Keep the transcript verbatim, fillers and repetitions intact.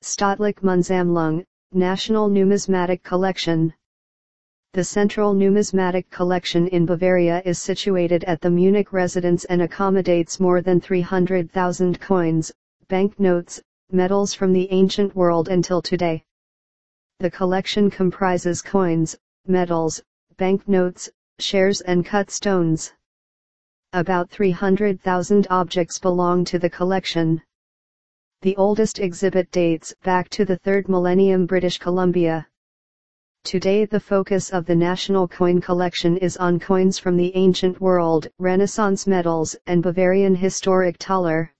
Staatliche Münzsammlung, National Numismatic Collection. The Central Numismatic Collection in Bavaria is situated at the Munich residence and accommodates more than three hundred thousand coins, banknotes, medals from the ancient world until today. The collection comprises coins, medals, banknotes, shares and cut stones. About three hundred thousand objects belong to the collection. The oldest exhibit dates back to the third millennium British Columbia. Today the focus of the National Coin Collection is on coins from the ancient world, Renaissance medals and Bavarian historic thaler.